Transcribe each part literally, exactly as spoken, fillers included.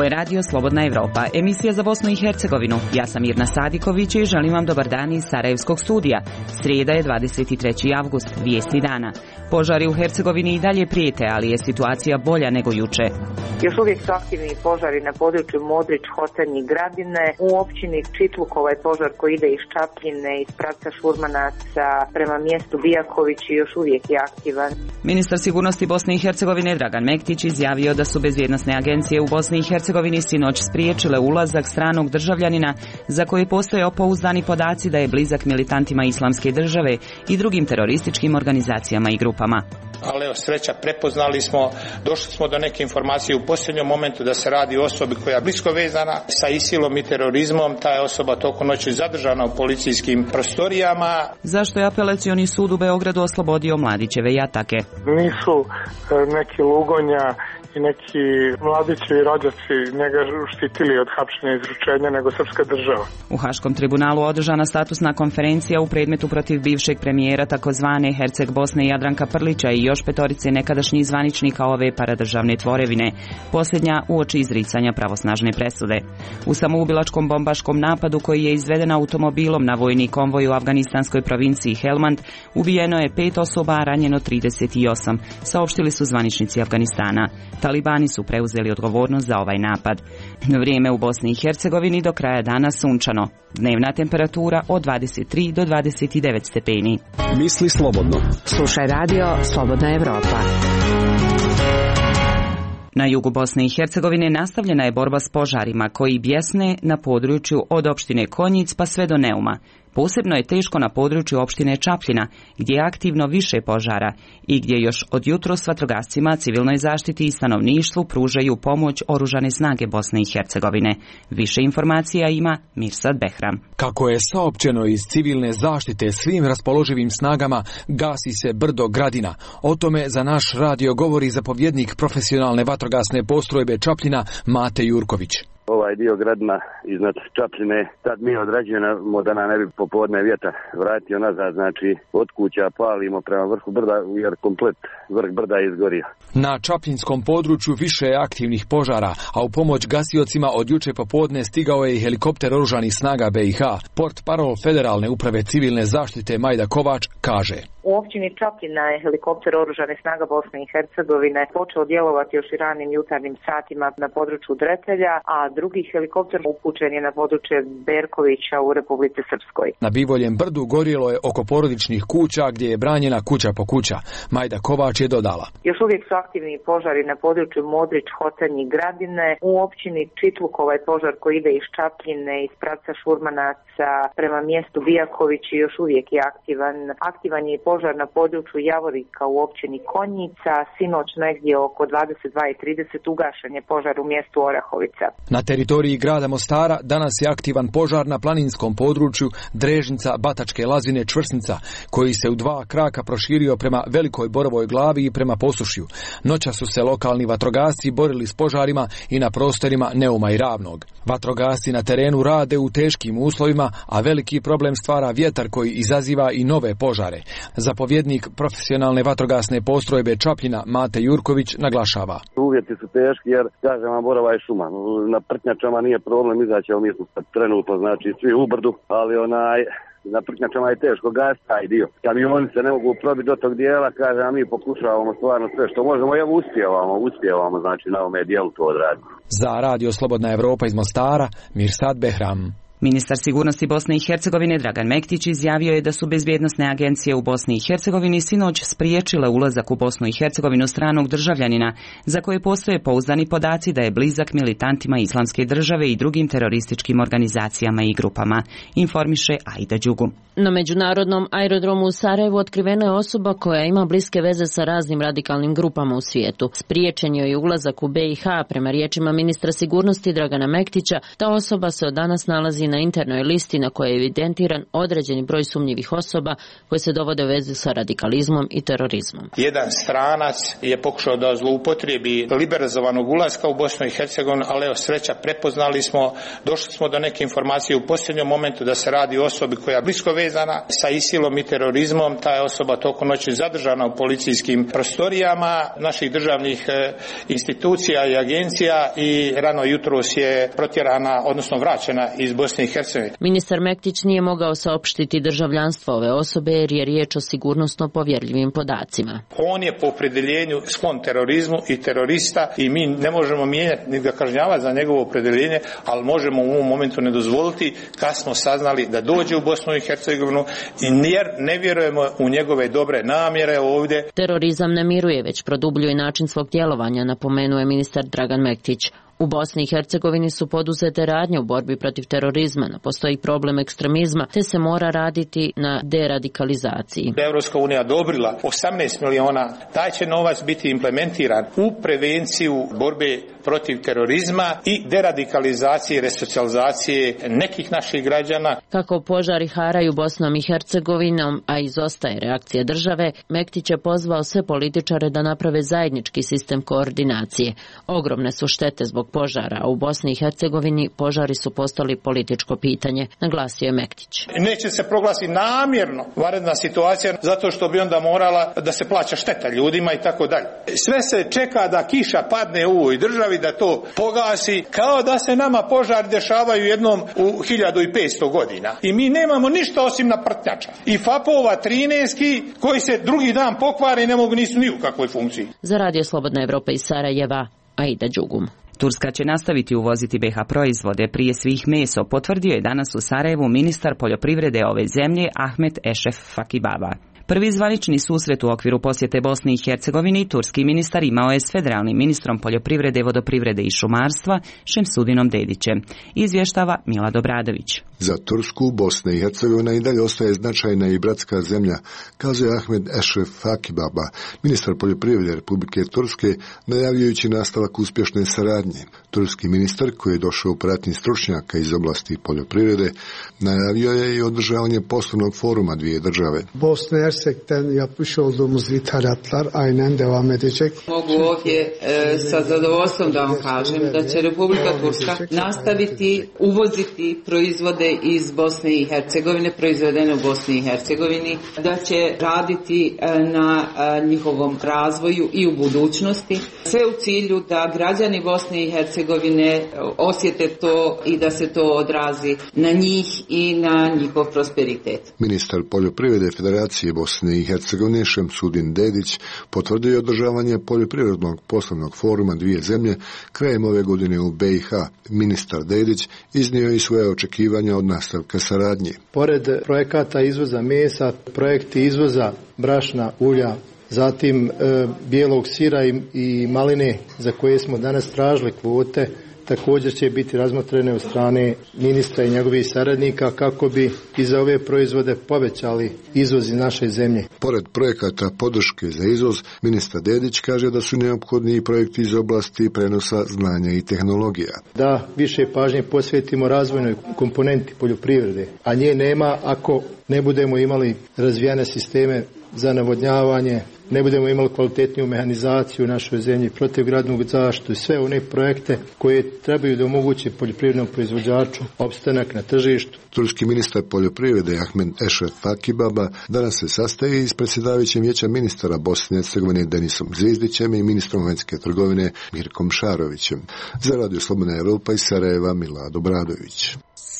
je Radio Slobodna Evropa, emisija za Bosnu i Hercegovinu. Ja sam Mirna Sadiković i želim vam dobar dan iz Sarajevskog studija. Srijeda je dvadeset treći avgust, vijesti dana. Požari u Hercegovini i dalje prijete, ali je situacija bolja nego juče. Još uvijek su aktivni požari na području Modrić, Hotanj i Gradine. U općini Čitluk ovaj požar koji ide iz Čapljine, iz pravca Šurmanaca prema mjestu Bijaković još uvijek je aktivan. Ministar sigurnosti Bosne i Hercegovine Dragan Mektić izjavio da su bezbjednosne agencije u Bosni i Hercegovini sinoć spriječile ulazak stranog državljanina za koje postoje pouzdani podaci da je blizak militantima Islamske države i drugim terorističkim organizacijama i grupama. Ali evo, sreća, prepoznali smo, došli smo do neke informacije u posljednjem momentu da se radi o osobi koja je blisko vezana sa ISIL-om i terorizmom. Ta je osoba toliko noći zadržana u policijskim prostorijama. Zašto je apelacioni sud u Beogradu oslobodio Mladićeve jatake? Nisu neki Lugonja i neki Mladićevi rođaci njega štitili od hapšenja i izručenja, nego srpska država. U Haškom tribunalu održana statusna konferencija u predmetu protiv bivšeg premijera takozvane Herceg Bosne Jadranka Prlića i još petorice nekadašnjih zvaničnika ove paradržavne tvorevine, posljednja uoči izricanja pravosnažne presude. U samoubilačkom bombaškom napadu koji je izveden automobilom na vojni konvoj u afganistanskoj provinciji Helmand ubijeno je pet osoba, a ranjeno trideset osam, saopštili su zvaničnici Afganistana. Talibani su preuzeli odgovornost za ovaj napad. Vrijeme u Bosni i Hercegovini do kraja dana sunčano. Dnevna temperatura od dvadeset tri do dvadeset devet stepeni. Misli slobodno. Slušaj radio Slobodna Evropa. Na jugu Bosne i Hercegovine nastavljena je borba s požarima koji bjesne na području od opštine Konjic pa sve do Neuma. Posebno je teško na području opštine Čapljina, gdje je aktivno više požara i gdje još od jutros vatrogascima, civilnoj zaštiti i stanovništvu pružaju pomoć oružane snage Bosne i Hercegovine. Više informacija ima Mirsad Behram. Kako je saopćeno iz civilne zaštite svim raspoloživim snagama, gasi se brdo Gradina. O tome za naš radio govori zapovjednik profesionalne vatrogasne postrojbe Čapljina Mate Jurković. Ovaj dio Gradina iznad Čapljine, sad mi odrađujemo da nam ne bi popodne vjetar vratio nazad, znači od kuća palimo prema vrhu brda jer komplet vrh brda je izgorio. Na čapljinskom području više je aktivnih požara, a u pomoć gasiocima od juče popodne stigao je i helikopter oružanih snaga B i H. Port parol Federalne uprave civilne zaštite Majda Kovač kaže: U općini Čapljina je helikopter oružanih snaga Bosne i Hercegovine počeo djelovati još i ranim jutarnjim satima na području Dretelja, a drugi helikopter upućen je na područje Berkovića u Republici Srpskoj. Na Bivoljem brdu gorjelo je oko porodičnih kuća gdje je branjena kuća po kuća. Majda Kovač je dodala: Još uvijek su aktivni požari na području Modrić, Hotanj i Gradine. U općini Čitluk ovaj požar koji ide iz Čapljine, iz pravca Šurmanaca prema mjestu Bijaković još uvijek je aktivan. Aktivan je požar na području Javorika u općini Konjica, sinoć negdje oko dvadeset dva i trideset ugašen je požar u mjestu Orahovica. Na teritoriji grada Mostara danas je aktivan požar na planinskom području Drežnica, Batačke Lazine, Čvrsnica, koji se u dva kraka proširio prema Velikoj Borovoj glavi i prema Posušju. Noća su se lokalni vatrogasci borili s požarima i na prostorima Neuma i Ravnog. Vatrogasci na terenu rade u teškim uslovima, a veliki problem stvara vjetar koji izaziva i nove požare. Zapovjednik profesionalne vatrogasne postrojbe Čapljina Mate Jurković naglašava: Uvjeti su teški jer, kažem vam, borova je šuma. Na Prtnjačama nije problem izaći, ali mi smo trenutno, znači, svi u brdu, ali onaj, na Prtnjačama je teško gasi taj dio. Kamioni se ne mogu probiti do tog dijela, kažem, a mi pokušavamo stvarno sve što možemo, evo uspijevamo, uspijevamo, znači, na ovome dijelu to odraditi. Za radio Slobodna Evropa iz Mostara, Mirsad Behram. Ministar sigurnosti Bosne i Hercegovine Dragan Mektić izjavio je da su bezbjednosne agencije u Bosni i Hercegovini sinoć spriječile ulazak u Bosnu i Hercegovinu stranog državljanina za koje postoje pouzdani podaci da je blizak militantima Islamske države i drugim terorističkim organizacijama i grupama, informiše Aida Đugu. Na međunarodnom aerodromu u Sarajevu otkrivena je osoba koja ima bliske veze sa raznim radikalnim grupama u svijetu. Spriječen joj je ulazak u B i H, prema riječima ministra sigurnosti Dragana Mektića. Ta osoba se od danas nalazi na internoj listi na kojoj je evidentiran određeni broj sumnjivih osoba koje se dovode u vezu sa radikalizmom i terorizmom. Jedan stranac je pokušao da zloupotrijebi liberalizovanog ulaska u Bosnu i Hercegovinu, ali evo sreća, prepoznali smo, došli smo do neke informacije u posljednjem momentu da se radi o osobi koja je blisko vezana sa isilom i terorizmom. Ta je osoba tokom noći zadržana u policijskim prostorijama naših državnih e, institucija i agencija i rano jutros je protjerana, odnosno vraćena iz Bosne i Hercegovine. Ministar Mektić nije mogao saopštiti državljanstvo ove osobe jer je riječ o sigurnosno povjerljivim podacima. On je po opredeljenju sklon terorizmu i terorista i mi ne možemo mijenjati ni ga kažnjavati za njegovo opredeljenje, ali možemo u ovom momentu ne dozvoliti kad smo saznali da dođe u Bosnu i Hercegovinu jer ne vjerujemo u njegove dobre namjere ovdje. Terorizam ne miruje, već produbljuje način svog djelovanja, napomenuo je ministar Dragan Mektić. U Bosni i Hercegovini su poduzete radnje u borbi protiv terorizma, postoji problem ekstremizma, te se mora raditi na deradikalizaciji. Evropska unija odobrila osamnaest miliona, taj će novac biti implementiran u prevenciju borbe protiv terorizma i deradikalizacije i resocijalizacije nekih naših građana. Kako požari haraju Bosnom i Hercegovinom, a izostaje reakcija države, Mektić je pozvao sve političare da naprave zajednički sistem koordinacije. Ogromne su štete zbog požara, a u Bosni i Hercegovini požari su postali političko pitanje, naglasio je Mektić. Neće se proglasiti namjerno vanredna situacija zato što bi onda morala da se plaća šteta ljudima i tako dalje. Sve se čeka da kiša padne u ovoj državi, da to pogasi, kao da se nama požari dešavaju jednom u hiljadu petsto godina. I mi nemamo ništa osim naprtnjača. I fapova trinaestki koji se drugi dan pokvare i ne mogu nisu ni u kakvoj funkciji. Za Radio Slobodna Evropa iz Sarajeva, Aida Đugum. Turska će nastaviti uvoziti be ha proizvode, prije svih meso, potvrdio je danas u Sarajevu ministar poljoprivrede ove zemlje Ahmet Ešref Fakibaba. Prvi zvanični susret u okviru posjete Bosni i Hercegovini turski ministar imao je s federalnim ministrom poljoprivrede, vodoprivrede i šumarstva Šemsudinom Dedićem, izvještava Milad Obradović. Za Tursku, Bosna i Hercegovina i dalje ostaje značajna i bratska zemlja, kazuje Ahmed Ešref Fakibaba, ministar poljoprivrede Republike Turske, najavljujući nastavak uspješne saradnje. Turski ministar, koji je došao u pratnji stručnjaka iz oblasti poljoprivrede, najavio je i održavanje poslovnog foruma dvije države. Bosna i Hersek'ten yapmış olduğumuz ithalatlar aynen devam edecek. Mogu ovdje e, sa zadovoljstvom da vam kažem da će Republika Turska nastaviti uvoziti proizvode iz Bosne i Hercegovine, proizvedene u Bosni i Hercegovini, da će raditi na njihovom razvoju i u budućnosti, sve u cilju da građani Bosne i Hercegovine osjete to i da se to odrazi na njih i na njihov prosperitet. Ministar poljoprivrede Federacije Bosne i Hercegovine Šemsudin Dedić potvrdio je održavanje poljoprivrednog poslovnog foruma dvije zemlje krajem ove godine u be i ha. Ministar Dedić iznio i svoje očekivanja od nastavka saradnje. Pored projekata izvoza mesa, projekti izvoza brašna, ulja, zatim e, bijelog sira i, i maline za koje smo danas tražili kvote, također će biti razmotrene od strane ministra i njegovih saradnika kako bi i za ove proizvode povećali izvoz iz naše zemlje. Pored projekata podrške za izvoz, ministar Dedić kaže da su neophodni i projekti iz oblasti prenosa znanja i tehnologija. Da više pažnje posvetimo razvojnoj komponenti poljoprivrede, a nje nema ako ne budemo imali razvijene sisteme za navodnjavanje, ne budemo imali kvalitetniju mehanizaciju u našoj zemlji, protivgradnu zaštitu i sve one projekte koje trebaju da omoguće poljoprivrednom proizvođaču opstanak na tržištu. Turski ministar poljoprivrede Ahmed Ešref Fakibaba danas se sastaje s predsjedavajućim vijeća ministara Bosne i Hercegovine Denisom Zvizdićem i ministrom vanjske trgovine Mirkom Šarovićem. Za Radio Slobodna Evropa iz Sarajeva Milad Obradović.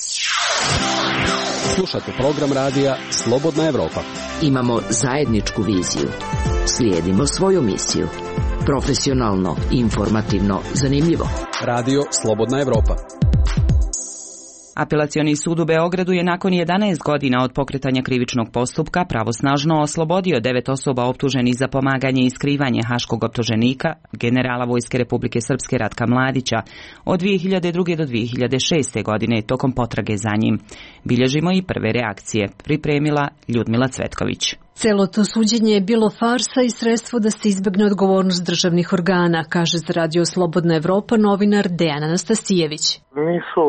Slušate program radija Slobodna Evropa. Imamo zajedničku viziju. Slijedimo svoju misiju. Profesionalno, informativno, zanimljivo. Radio Slobodna Evropa. Apelacioni sud u Beogradu je nakon jedanaest godina od pokretanja krivičnog postupka pravosnažno oslobodio devet osoba optuženih za pomaganje i skrivanje haškog optuženika, generala Vojske Republike Srpske Ratka Mladića, od dvije hiljade druge do dvije hiljade šeste. godine tokom potrage za njim. Bilježimo i prve reakcije, pripremila Ljudmila Cvetković. Celo to suđenje je bilo farsa i sredstvo da se izbegne odgovornost državnih organa, kaže za Radio Slobodna Evropa novinar Dejan Anastasijević. Nisu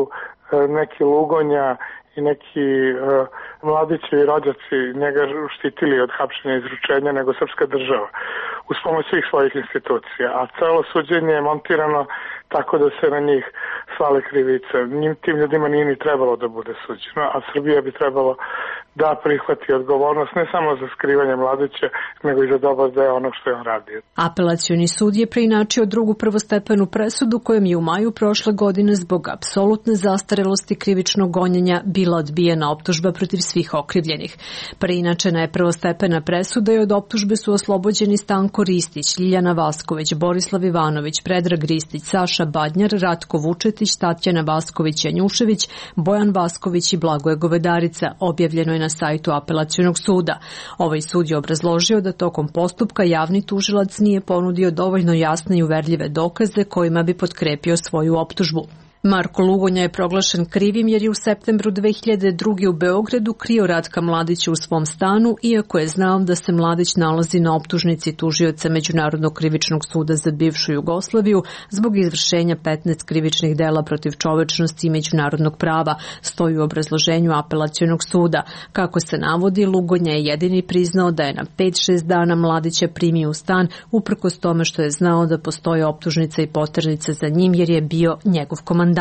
neki lugonja i neki uh, mladićevi rođaci njega štitili od hapšenja i izručenja nego srpska država uz pomoć svih svojih institucija, a celo suđenje je montirano tako da se na njih svale krivice. Njim, tim ljudima nije ni trebalo da bude suđeno, a Srbija bi trebalo da prihvati odgovornost ne samo za skrivanje mladića, nego i za dobar deo onog što je on radio. Apelacioni sud je preinačio drugu prvostepenu presudu kojom je u maju prošle godine zbog apsolutne zastarelosti krivičnog gonjenja bila odbijena optužba protiv svih okrivljenih. Preinačena je prvostepena presuda i od optužbe su oslobođeni Stanko Ristić, Ljiljana Vasković, Borislav Ivanović, Predrag Ristić, Saša Badnjar, Ratko Vučetić, Tatjana Vasković-Janjušević, Bojan Vasković i Blagoje Govedarica, objavljeno je na sajtu Apelacionog suda. Ovaj sud je obrazložio da tokom postupka javni tužilac nije ponudio dovoljno jasne i uverljive dokaze kojima bi potkrepio svoju optužbu. Marko Lugonja je proglašen krivim jer je u septembru dve hiljade druge. u Beogradu krio Ratka Mladića u svom stanu, iako je znao da se Mladić nalazi na optužnici tužioca Međunarodnog krivičnog suda za bivšu Jugoslaviju zbog izvršenja petnaest krivičnih dela protiv čovečnosti i međunarodnog prava, stoji u obrazloženju Apelacionog suda. Kako se navodi, Lugonja je jedini priznao da je na pet šest dana Mladića primio u stan, uprkos tome što je znao da postoje optužnica i poternica za njim jer je bio njegov komandant.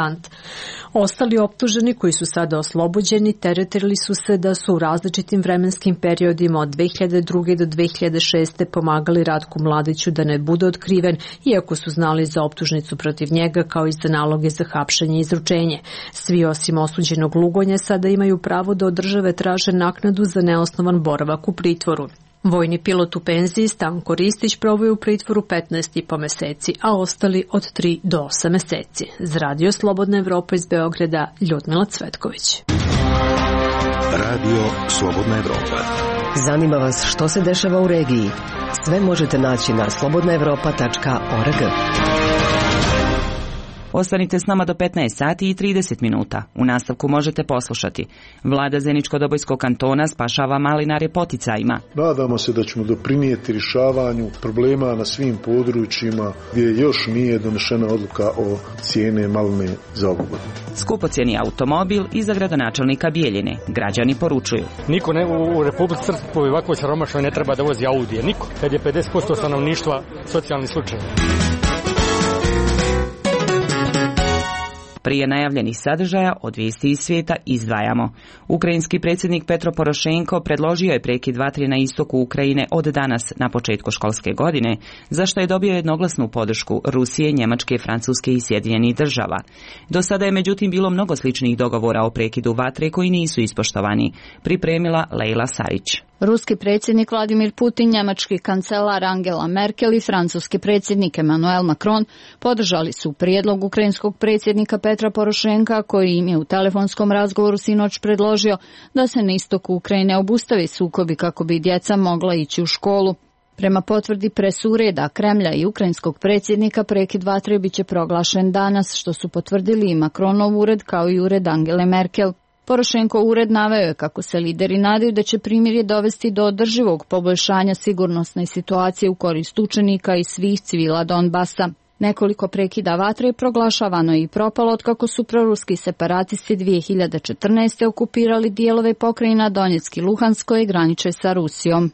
Ostali optuženi koji su sada oslobođeni teretili su se da su u različitim vremenskim periodima od dve hiljade druge. do dve hiljade šeste. pomagali Ratku Mladiću da ne bude otkriven, iako su znali za optužnicu protiv njega kao i za naloge za hapšenje i izručenje. Svi osim osuđenog Lugonja sada imaju pravo da od države traže naknadu za neosnovan boravak u pritvoru. Vojni pilot u penziji Stanko Ristić proveo je u pritvoru petnaest i po meseci, a ostali od tri do osam meseci. Za Radio Slobodna Evropa iz Beograda, Ljudmila Cvetković. Radio Slobodna Evropa. Zanima vas što se dešava u regiji? Sve možete naći na slobodna evropa tačka org. Ostanite s nama do petnaest sati i trideset minuta. U nastavku možete poslušati. Vlada Zeničko-Dobojskog kantona spašava malinare poticajima. Nadamo se da ćemo doprinijeti rješavanju problema na svim područjima gdje još nije donešena odluka o cijene maline za ovu godinu. Skupocjeni automobil i za gradonačelnika Bijeljine. Građani poručuju. Niko ne, u Republici Srpskoj ovako siromašnoj ne treba da vozi Audije. Niko. Kad je pedeset posto stanovništva socijalni slučaj. Prije najavljenih sadržaja od vijesti iz svijeta izdvajamo. Ukrajinski predsjednik Petro Porošenko predložio je prekid vatre na istoku Ukrajine od danas na početku školske godine, za što je dobio jednoglasnu podršku Rusije, Njemačke, Francuske i Sjedinjenih država. Do sada je međutim bilo mnogo sličnih dogovora o prekidu vatre koji nisu ispoštovani, pripremila Lejla Sarić. Ruski predsjednik Vladimir Putin, njemački kancelar Angela Merkel i francuski predsjednik Emmanuel Macron podržali su prijedlog ukrajinskog predsjednika Petra Porošenka, koji im je u telefonskom razgovoru sinoć predložio da se na istoku Ukrajine obustavi sukobi kako bi djeca mogla ići u školu. Prema potvrdi presureda Kremlja i ukrajinskog predsjednika, prekid vatre biće proglašen danas, što su potvrdili i Macronov ured kao i ured Angele Merkel. Porošenko ured naveo je kako se lideri nadaju da će primirje dovesti do održivog poboljšanja sigurnosne situacije u korist učenika i svih civila Donbasa. Nekoliko prekida vatre je proglašavano i propalo otkako su proruski separatisti dvije hiljade četrnaeste. okupirali dijelove pokrajina Donjeck i Luhansk koje graniče sa Rusijom.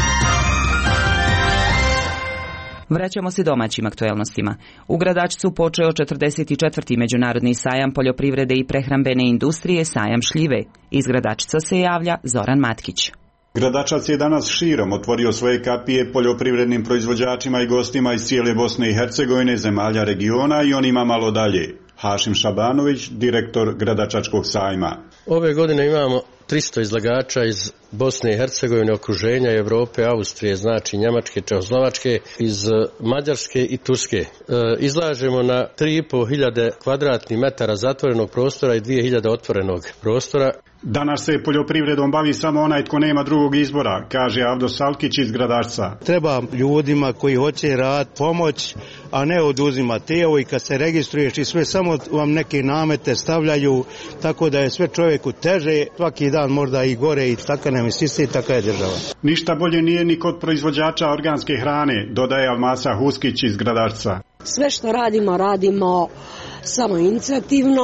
Vraćamo se domaćim aktuelnostima. U Gradačcu počeo četrdeset četvrti međunarodni sajam poljoprivrede i prehrambene industrije, sajam šljive. Iz Gradačca se javlja Zoran Matkić. Gradačac je danas širom otvorio svoje kapije poljoprivrednim proizvođačima i gostima iz cijele Bosne i Hercegovine, zemalja regiona i onima malo dalje. Hašim Šabanović, direktor Gradačačkog sajma. Ove godine imamo tristo izlagača iz Bosne i Hercegovine, okruženja, Europe, Austrije, znači Njemačke, Čehoslovačke, iz Mađarske i Turske. E, izlažemo na tri i pol hiljade kvadratnih metara zatvorenog prostora i dvije hiljade otvorenog prostora. Danas se poljoprivredom bavi samo onaj tko nema drugog izbora, kaže Avdo Salkić iz Gradačca. Treba ljudima koji hoće rad pomoć, a ne oduzimati. Evo i kad se registruješ i sve, samo vam neke namete stavljaju, tako da je sve čovjeku teže, svaki dan možda i gore i tako nam isiste i taka je država. Ništa bolje nije ni kod proizvođača organske hrane, dodaje Almasa Huskić iz Gradačca. Sve što radimo, radimo samo inicijativno,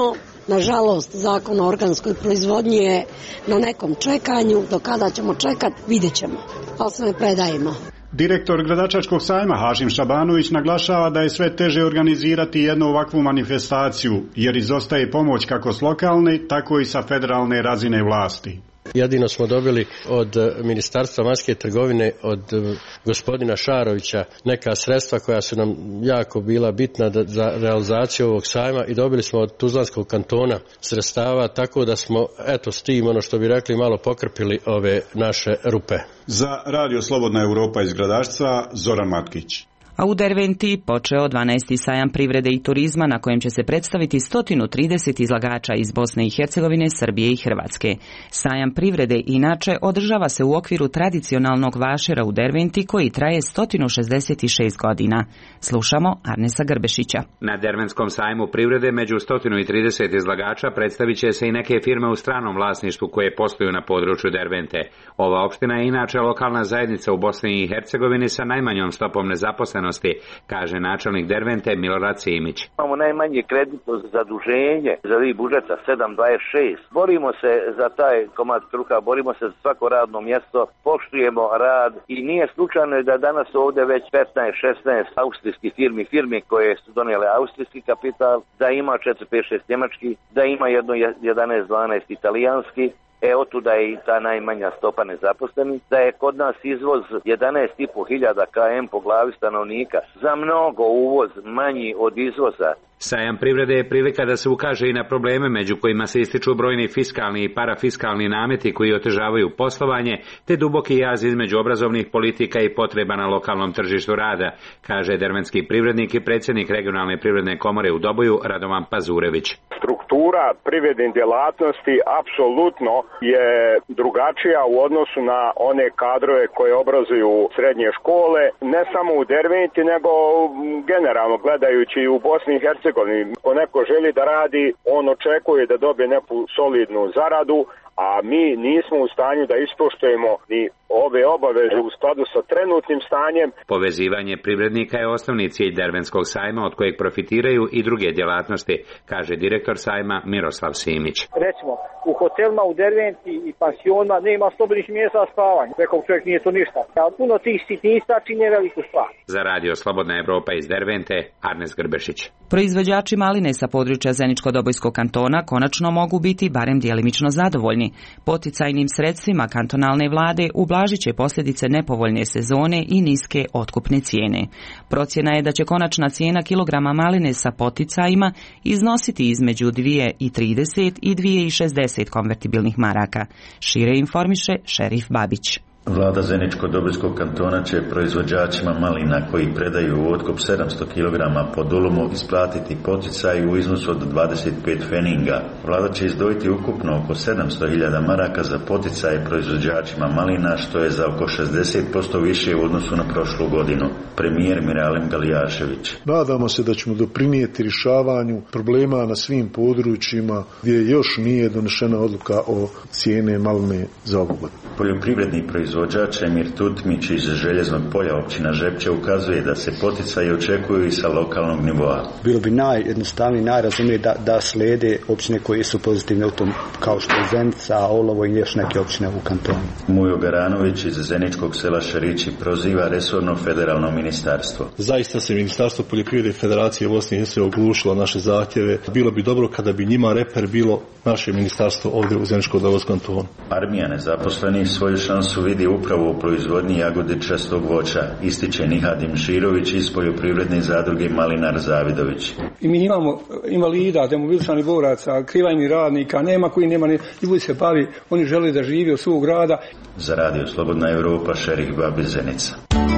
Nažalost, zakon o organskoj proizvodnji je na nekom čekanju, do kada ćemo čekati, vidjet ćemo, ali se ne predajemo. Direktor Gradačačkog sajma Hašim Šabanović naglašava da je sve teže organizirati jednu ovakvu manifestaciju, jer izostaje pomoć kako s lokalne, tako i sa federalne razine vlasti. Jedino smo dobili od Ministarstva vanjske trgovine, od gospodina Šarovića, neka sredstva koja su nam jako bila bitna za realizaciju ovog sajma i dobili smo od Tuzlanskog kantona sredstava, tako da smo, eto, s tim, ono što bi rekli, malo pokrpili ove naše rupe. Za Radio Slobodna Europa iz Gradačca, Zoran Matkić. A u Derventi počeo dvanaesti sajam privrede i turizma na kojem će se predstaviti sto trideset izlagača iz Bosne i Hercegovine, Srbije i Hrvatske. Sajam privrede inače održava se u okviru tradicionalnog vašera u Derventi koji traje sto šezdeset šest godina. Slušamo Arnesa Grbešića. Na Derventskom sajmu privrede među sto trideset izlagača predstavit će se i neke firme u stranom vlasništvu koje posluju na području Dervente. Ova opština je inače lokalna zajednica u Bosni i Hercegovini sa najmanjom stopom nezaposlenosti, kaže načelnik Dervente Milorad Simić. Imamo najmanje kreditno zaduženje za vi budžeta sedam dvadeset šest. Borimo se za taj komad kruha, borimo se za svako radno mjesto, poštujemo rad i nije slučajno da danas ovdje već petnaest šesnaest austrijskih firmi, firmi koje su donijele austrijski kapital, da ima četiri pet šest njemački, da ima jedno jedanaest dvanaest italijanski. E, otuda je i ta najmanja stopa nezaposlenih, da je kod nas izvoz jedanaest i pol hiljada km po glavi stanovnika, za mnogo uvoz manji od izvoza. Sajam privrede je prilika da se ukaže i na probleme među kojima se ističu brojni fiskalni i parafiskalni nameti koji otežavaju poslovanje, te duboki jaz između obrazovnih politika i potreba na lokalnom tržištu rada, kaže derventski privrednik i predsjednik regionalne privredne komore u Doboju Radovan Pazurević. Struktura privredne djelatnosti apsolutno je drugačija u odnosu na one kadrove koje obrazuju srednje škole, ne samo u Derventi, nego generalno gledajući u Bosni i Hercegovini. Ako neko želi da radi, on očekuje da dobije neku solidnu zaradu, a mi nismo u stanju da ispoštujemo ni ove obaveze u skladu sa trenutnim stanjem. Povezivanje privrednika je osnovni cilj Derventskog sajma od kojeg profitiraju i druge djelatnosti, kaže direktor sajma Miroslav Simić. Recimo, u hotelima u Derventi i pansionima nema slobodnih mjesta za spavanje. Rekao čovjek nije to ništa. A puno tih sitnica čine veliku stvar. Za Radio Slobodna Evropa iz Dervente, Arnes Grbešić. Proizvođači maline sa područja Zeničko-Dobojskog kantona konačno mogu biti barem djelimično zadovoljni. Poticajnim sredstvima kantonalne vlade ublažit će posljedice nepovoljne sezone i niske otkupne cijene. Procjena je da će konačna cijena kilograma maline sa poticajima iznositi između dvije trideset i dvije šezdeset konvertibilnih maraka. Šire informiše Šerif Babić. Vlada Zeničko-Dobojskog kantona će proizvođačima malina koji predaju u otkup sedamsto kilograma po dulumu isplatiti poticaj u iznosu od dvadeset pet feninga. Vlada će izdvojiti ukupno oko sedamsto hiljada maraka za poticaje proizvođačima malina, što je za oko šezdeset posto više u odnosu na prošlu godinu. Premijer Miralem Galijašević. Nadamo se da ćemo doprinijeti rješavanju problema na svim područjima gdje još nije donešena odluka o cijene maline za ovu godinu. Poljoprivredni proizvođač Emir Tutmić iz Željeznog polja općina Žepče ukazuje da se poticaji očekuju i sa lokalnog nivoa. Bilo bi najjednostavnije, najrazumnije da, da slijede općine koje su pozitivne u tom, kao što je Zenica, Olovo i još neke općine u kantonu. Mujo Garanović iz Zeničkog sela Šarići proziva resorno federalno ministarstvo. Zaista se Ministarstvo poljoprivrede Federacije Bosne i Hercegovine oglušilo naše zahtjeve. Bilo bi dobro kada bi njima reper bilo naše ministarstvo ovdje u Zeničko-Dobojskom kantonu. Armija nezaposlenih svoju šansu vidi upravo u proizvodnji jagodičastog voća, ističe Nihadim Širović iz poljoprivredne zadruge Malinar Zavidović. I mi imamo invalida, demobilisanih boraca, krivajnih radnika, nema koji nema, ne, ljudi se bavi, oni žele da žive od svog rada. Za Radio Slobodna Evropa, Šerih Babi Zenica.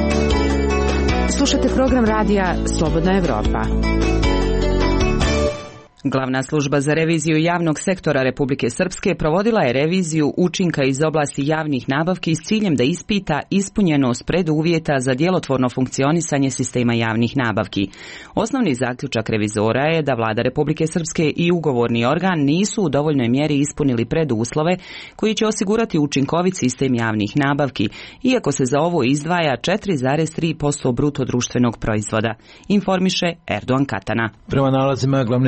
Slušajte program radija Slobodna Evropa. Glavna služba za reviziju javnog sektora Republike Srpske provodila je reviziju učinka iz oblasti javnih nabavki s ciljem da ispita ispunjenost preduvjeta za djelotvorno funkcionisanje sistema javnih nabavki. Osnovni zaključak revizora je da Vlada Republike Srpske i ugovorni organ nisu u dovoljnoj mjeri ispunili preduslove koji će osigurati učinkovit sistem javnih nabavki, iako se za ovo izdvaja četiri zarez tri posto bruto društvenog proizvoda, informiše Erdogan Katana. Prema nalazima glavne službe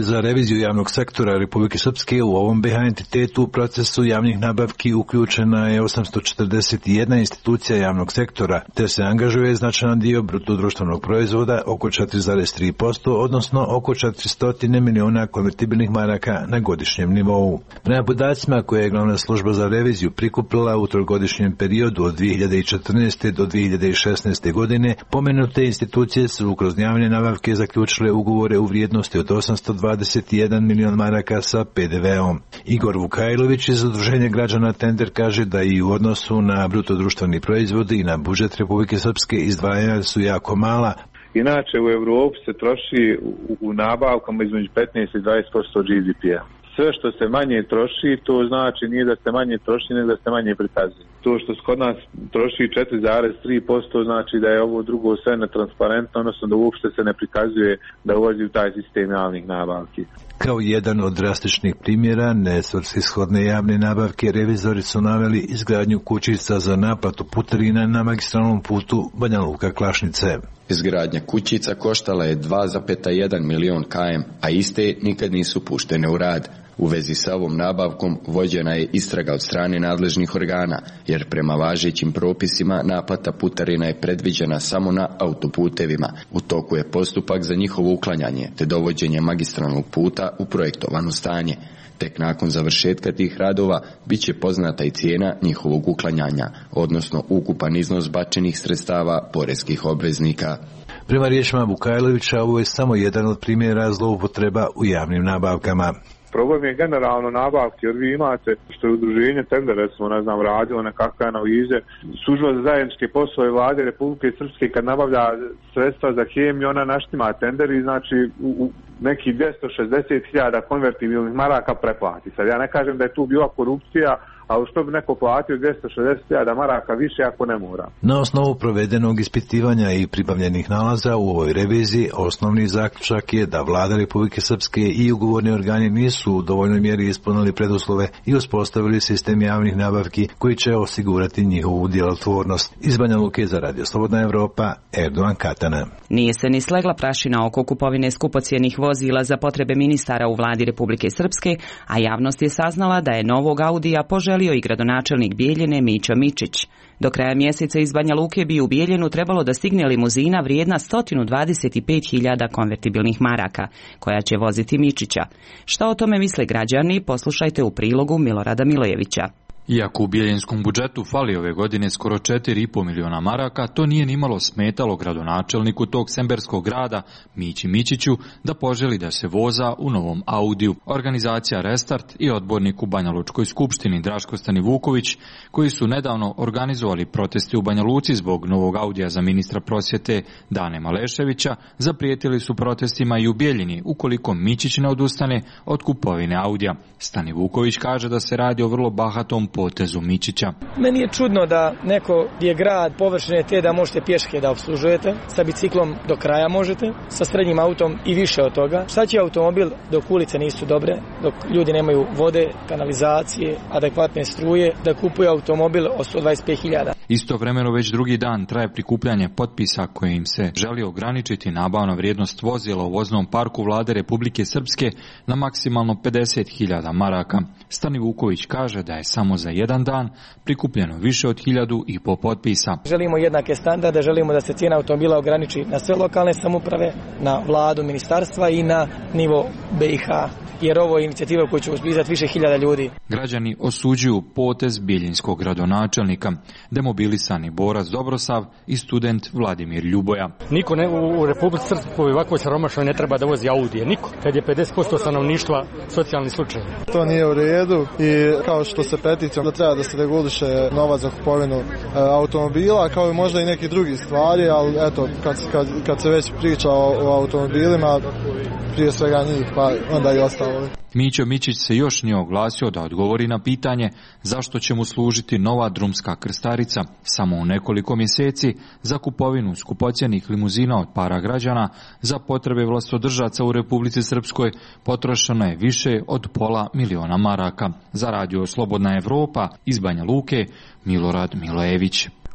za reviziju javnog sektora Republike Srpske u ovom B H entitetu u procesu javnih nabavki uključena je osamsto četrdeset jedna institucija javnog sektora, te se angažuje značajan dio bruto društvenog proizvoda, oko četiri zarez tri posto, odnosno oko četiristo miliona konvertibilnih maraka na godišnjem nivou. Prema podacima koje je glavna služba za reviziju prikupila u trogodišnjem periodu od dvije hiljade četrnaeste do dvije hiljade šesnaeste godine, pomenute institucije su kroz javne nabavke zaključile ugovore u vrijednosti od osamsto dvadeset jedan milion maraka sa P D V-om. Igor Vukajlović iz Udruženja građana Tender kaže da i u odnosu na bruto društveni proizvod i na budžet Republike Srpske izdvajanja su jako mala. Inače u Evropi se troši u, u nabavkama između petnaest i dvadeset posto G D P-a. Sve što se manje troši, to znači nije da se manje troši, nego da se manje prikazuje. To što se kod nas troši četiri zarez tri posto znači da je ovo drugo sve netransparentno, odnosno da uopšte se ne prikazuje da ulazi u taj sistem javnih nabavki. Kao jedan od drastičnih primjera nesvrsishodne javne nabavke, revizori su naveli izgradnju kućica za naplatu putarina na magistralnom putu Banja Luka-Klašnice. Izgradnja kućica koštala je dva zarez jedan milion kilometara, a iste nikad nisu puštene u rad. U vezi sa ovom nabavkom vođena je istraga od strane nadležnih organa, jer prema važećim propisima naplata putarina je predviđena samo na autoputevima. U toku je postupak za njihovo uklanjanje te dovođenje magistralnog puta u projektovano stanje. Tek nakon završetka tih radova bit će poznata i cijena njihovog uklanjanja, odnosno ukupan iznos bačenih sredstava poreskih obveznika. Prema riječima Vukajlovića, ovo je samo jedan od primjera zloupotreba u javnim nabavkama. Problem je generalno nabavki, jer vi imate, što je udruženje Tender, recimo, ne znam, radilo nekakve analize, služba za zajedničke poslove vlade Republike Srpske kad nabavlja sredstva za hemiju, ona naštima tender i znači u, u nekih dvjesto šezdeset hiljada konvertibilnih maraka preplati. Sad ja ne kažem da je tu bila korupcija, ali što bi neko platio dvjesto šezdeset hiljada maraka više ako ne mora. Na osnovu provedenog ispitivanja i pribavljenih nalaza u ovoj reviziji, osnovni zaključak je da vlada Republike Srpske i ugovorni organi nisu u dovoljnoj mjeri ispunili preduslove i uspostavili sistem javnih nabavki koji će osigurati njihovu djelotvornost. Iz Banja Luke za Radio Slobodna Evropa, Erdogan Katana. Nije se ni slegla prašina oko kupovine skupocijenih vozila za potrebe ministara u vladi Republike Srpske, a javnost je saznala da je novog Audija poželio i gradonačelnik Bijeljine Mićo Mičić. Do kraja mjeseca iz Banja Luke bi u Bijeljinu trebalo da stigne limuzina vrijedna sto dvadeset pet hiljada konvertibilnih maraka, koja će voziti Mičića. Šta o tome misle građani, poslušajte u prilogu Milorada Milojevića. Iako u bijeljinskom budžetu fali ove godine skoro četiri i po miliona maraka, to nije nimalo smetalo gradonačelniku tog semberskog grada, Mići Mičiću, da poželi da se voza u novom Audiju. Organizacija Restart i odbornik u Banja Lučkoj skupštini Draško Stanivuković, koji su nedavno organizovali proteste u Banja Luci zbog novog Audija za ministra prosvjete Dane Maleševića, zaprijetili su protestima i u Bijeljini ukoliko Mičić ne odustane od kupovine Audija. Stanivuković kaže da se radi o vrlo bahatom potezu Mičića. Meni je čudno da neko je grad površine te da možete pješke da obslužujete, sa biciklom do kraja možete, sa srednjim autom i više od toga. Šta će automobil dok ulice nisu dobre, dok ljudi nemaju vode, kanalizacije, adekvatne struje, da kupuje automobil od sto dvadeset pet hiljada. Istovremeno već drugi dan traje prikupljanje potpisa kojim se želi ograničiti nabavna vrijednost vozila u voznom parku vlade Republike Srpske na maksimalno pedeset hiljada maraka. Stanivuković kaže da je samo za jedan dan prikupljeno više od hiljadu i po potpisa. Želimo jednake standarde, želimo da se cijena automobila ograniči na sve lokalne samouprave, na vladu, ministarstva i na nivo B i H, jer ovo je inicijativa koju će uspizati više hiljada ljudi. Građani osuđuju potez bijeljinskog gradonačelnika, demobilisani borac Dobrosav i student Vladimir Ljuboja. Niko ne, u, u Republici Srpskoj ovako siromašnoj ne treba da vozi Audije, niko, kad je pedeset posto stanovništva socijalni slučaj. To nije u redu i kao što se peticijom da treba da se reguliše novac za kupovinu e, automobila, kao i možda i neki drugi stvari, ali eto, kad, kad, kad se već priča o, o automobilima, prije svega njih, pa onda i ostalo. Mićo Mičić se još nije oglasio da odgovori na pitanje zašto će mu služiti nova drumska krstarica. Samo u nekoliko mjeseci za kupovinu skupocjenih limuzina od para građana za potrebe vlastodržaca u Republici Srpskoj potrošeno je više od pola miliona maraka. Za Radio Slobodna Evropa iz Banja Luke, Milorad Milojević.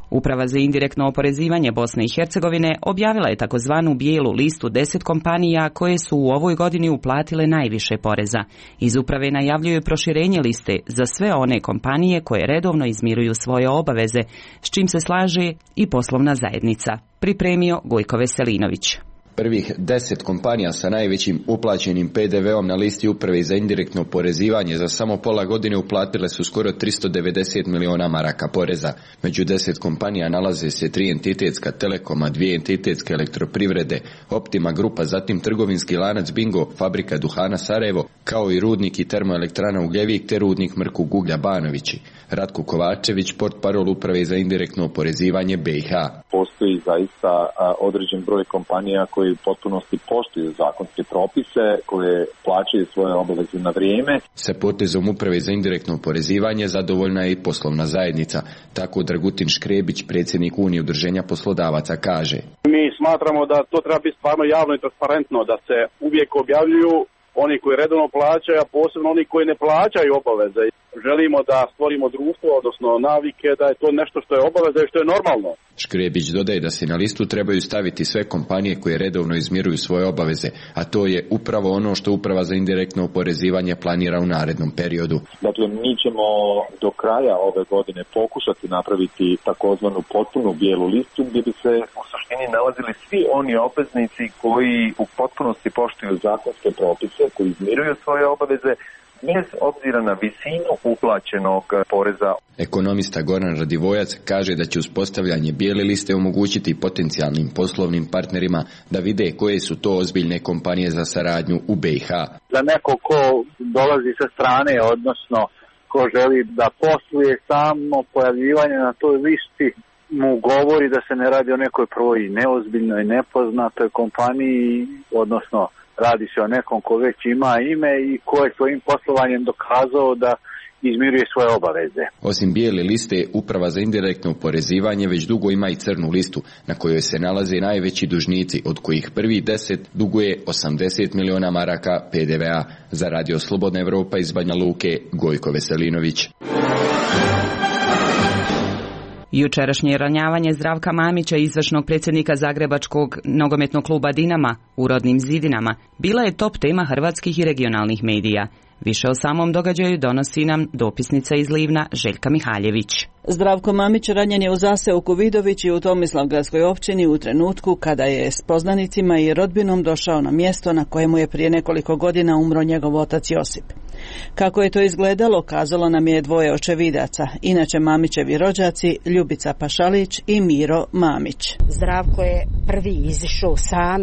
Uprava za indirektno oporezivanje Bosne i Hercegovine objavila je takozvanu bijelu listu deset kompanija koje su u ovoj godini uplatile najviše poreza. Iz uprave najavljuju proširenje liste za sve one kompanije koje redovno izmiruju svoje obaveze, s čim se slaže i poslovna zajednica. Pripremio Gojko Veselinović. Prvih deset kompanija sa najvećim uplaćenim P D V-om na listi uprave za indirektno porezivanje za samo pola godine uplatile su skoro tristo devedeset miliona maraka poreza. Među deset kompanija nalaze se tri entitetska Telekoma, dvije entitetske elektroprivrede, Optima Grupa, zatim trgovinski lanac Bingo, fabrika duhana Sarajevo, kao i rudnik i termoelektrana Ugljevik te rudnik Mrkog uglja Banovići. Ratko Kovačević, portparol uprave za indirektno oporezivanje B i H. Postoji zaista određen broj kompanija koji u potpunosti poštuju zakonske propise, koje plaćaju svoje obaveze na vrijeme. Sa potezom uprave za indirektno oporezivanje zadovoljna je i poslovna zajednica. Tako Dragutin Škrebić, predsjednik Unije udruženja poslodavaca, kaže: Mi smatramo da to treba biti stvarno javno i transparentno, da se uvijek objavljuju oni koji redovno plaćaju, a posebno oni koji ne plaćaju obaveze. Želimo da stvorimo društvo, odnosno navike, da je to nešto što je obaveza i što je normalno. Škrebić dodaje da se na listu trebaju staviti sve kompanije koje redovno izmiruju svoje obaveze, a to je upravo ono što Uprava za indirektno oporezivanje planira u narednom periodu. Dakle, mi ćemo do kraja ove godine pokušati napraviti takozvanu potpunu bijelu listu gdje bi se u suštini nalazili svi oni obveznici koji u potpunosti poštuju zakonske propise, koji izmiruju svoje obaveze, bez obzira na visinu uplaćenog poreza. Ekonomista Goran Radivojac kaže da će uspostavljanje bijele liste omogućiti potencijalnim poslovnim partnerima da vide koje su to ozbiljne kompanije za saradnju u B i H. Za neko ko dolazi sa strane, odnosno ko želi da posluje, samo pojavljivanje na toj listi mu govori da se ne radi o nekoj prvoj neozbiljnoj, nepoznatoj kompaniji, odnosno radi se o nekom ko već ima ime i ko je svojim poslovanjem dokazao da izmiruje svoje obaveze. Osim bijele liste, Uprava za indirektno oporezivanje već dugo ima i crnu listu, na kojoj se nalaze najveći dužnici, od kojih prvi deset duguje osamdeset miliona maraka P D V-a. Za Radio Slobodna Evropa iz Banja Luke, Gojko Veselinović. Jučerašnje ranjavanje Zdravka Mamića, izvršnog predsjednika Zagrebačkog nogometnog kluba Dinama u rodnim Zidinama, bila je top tema hrvatskih i regionalnih medija. Više o samom događaju donosi nam dopisnica iz Livna Željka Mihaljević. Zdravko Mamić ranjen je u zaseoku Vidovići u Tomislavgradskoj općini u trenutku kada je s poznanicima i rodbinom došao na mjesto na kojemu je prije nekoliko godina umro njegov otac Josip. Kako je to izgledalo, kazalo nam je dvoje očevidaca, inače Mamićevi rođaci Ljubica Pašalić i Miro Mamić. Zdravko je prvi izišao sam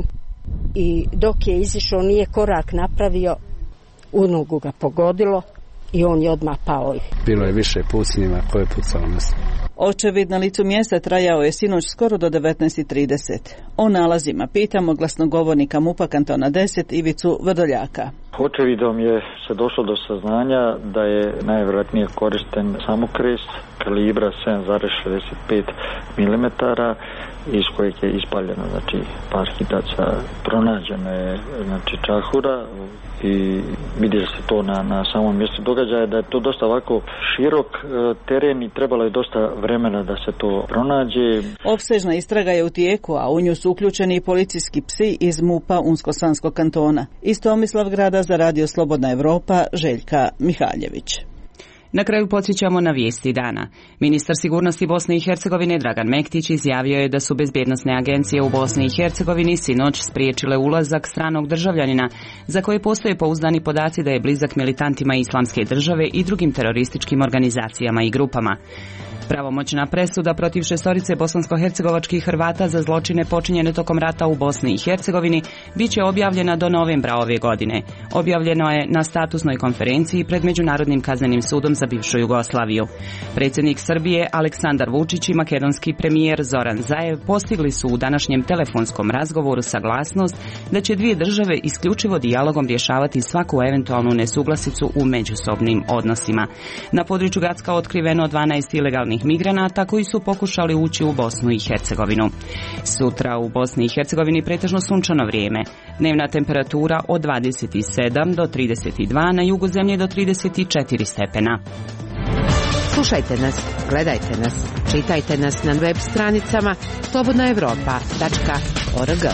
i dok je izišao nije korak napravio, u nogu ga pogodilo i on je odmah pao. Bilo je više pucnjeva koje je pucalo nas. Očevid na licu mjesta trajao je sinoć skoro do devetnaest i trideset. O nalazima pitamo glasnogovornika MUP-a kantona deset Ivicu Vrdoljaka. Očevidom je se došlo do saznanja da je najvjerojatnije korišten samokres kalibra sedam zarez šezdeset pet milimetara iz kojeg je ispaljeno, znači, par hitaca. Pronađena je, znači, čahura i vidi se to na, na samom mjestu događaja da je to dosta ovako širok e, teren i trebalo je dosta vremena da se to pronađe. Opsežna istraga je u tijeku, a u nju su uključeni i policijski psi iz MUP-a Unsko-Sanskog kantona. Iz Tomislavgrada za Radio Slobodna Evropa Željka Mihaljević. Na kraju podsjećamo na vijesti dana. Ministar sigurnosti Bosne i Hercegovine Dragan Mektić izjavio je da su bezbjednosne agencije u Bosni i Hercegovini sinoć spriječile ulazak stranog državljanina za koje postoje pouzdani podaci da je blizak militantima Islamske države i drugim terorističkim organizacijama i grupama. Pravomoćna presuda protiv šestorice bosansko-hercegovačkih Hrvata za zločine počinjene tokom rata u Bosni i Hercegovini bit će objavljena do novembra ove godine. Objavljeno je na statusnoj konferenciji pred Međunarodnim kaznenim sudom za bivšu Jugoslaviju. Predsjednik Srbije Aleksandar Vučić i makedonski premijer Zoran Zaev postigli su u današnjem telefonskom razgovoru saglasnost da će dvije države isključivo dijalogom rješavati svaku eventualnu nesuglasicu u međusobnim odnosima. Na području Gacka otkriveno dvanaest ilegalnih migranata koji su pokušali ući u Bosnu i Hercegovinu. Sutra u Bosni i Hercegovini pretežno sunčano vrijeme. Dnevna temperatura od dvadeset sedam do trideset dva, na jugu zemlje do trideset četiri stepena. Slušajte nas, gledajte nas, čitajte nas na web stranicama slobodna evropa tačka org.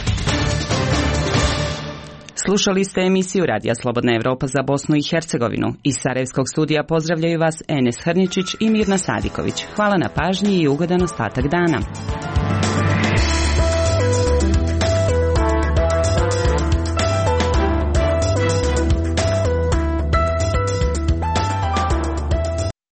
Slušali ste emisiju Radija Slobodna Evropa za Bosnu i Hercegovinu. Iz Sarajevskog studija pozdravljaju vas Enes Hrničić i Mirna Sadiković. Hvala na pažnji i ugodan ostatak dana.